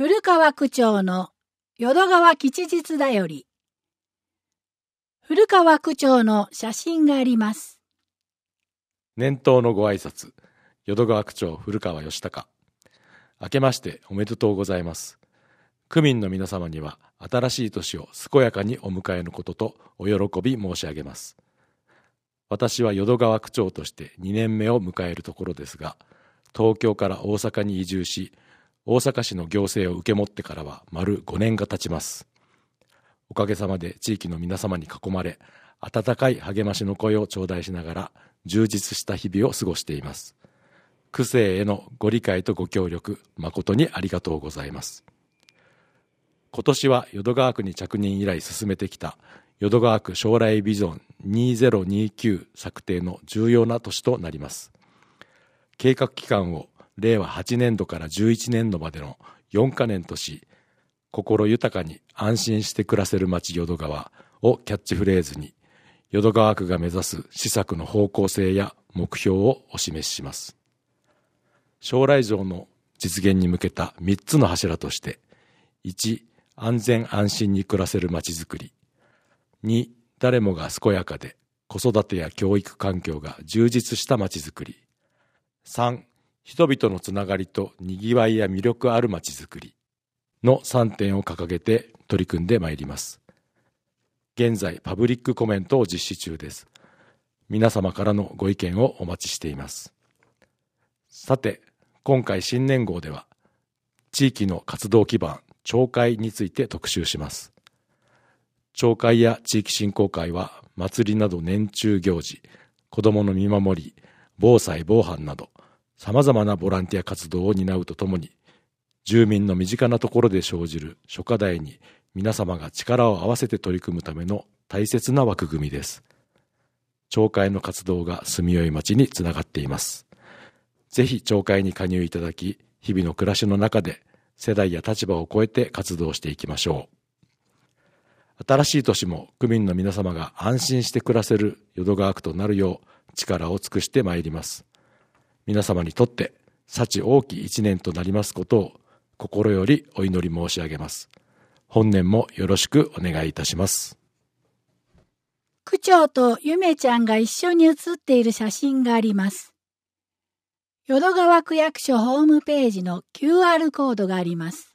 古川区長の淀川吉日だより。古川区長の写真があります。 年頭のご挨拶、淀川区長古川義孝。明けましておめでとうございます。区民の皆様には新しい年を健やかにお迎えのこととお喜び申し上げます。私は淀川区長として2年目を迎えるところですが、東京から大阪に移住し、大阪市の行政を受け持ってからは丸5年が経ちます。おかげさまで地域の皆様に囲まれ、温かい励ましの声を頂戴しながら充実した日々を過ごしています。区政へのご理解とご協力、誠にありがとうございます。今年は淀川区に着任以来進めてきた淀川区将来ビジョン2029策定の重要な年となります。計画期間を令和8年度から11年度までの4カ年とし、心豊かに安心して暮らせる街淀川をキャッチフレーズに、淀川区が目指す施策の方向性や目標をお示しします。将来像の実現に向けた3つの柱として、1、安全安心に暮らせる街づくり。2、誰もが健やかで子育てや教育環境が充実した街づくり。3、人々のつながりとにぎわいや魅力ある街づくりの3点を掲げて取り組んでまいります。現在パブリックコメントを実施中です。皆様からのご意見をお待ちしています。さて、今回新年号では地域の活動基盤町会について特集します。町会や地域振興会は祭りなど年中行事、子どもの見守り、防災防犯などさまざまなボランティア活動を担うとともに、住民の身近なところで生じる諸課題に皆様が力を合わせて取り組むための大切な枠組みです。町会の活動が住みよい町につながっています。ぜひ町会に加入いただき、日々の暮らしの中で世代や立場を超えて活動していきましょう。新しい年も区民の皆様が安心して暮らせる淀川区となるよう力を尽くしてまいります。皆様にとって幸多き一年となりますことを心よりお祈り申し上げます。本年もよろしくお願いいたします。 区長とゆめちゃんが一緒に写っている写真があります。淀川区役所ホームページの QR コードがあります。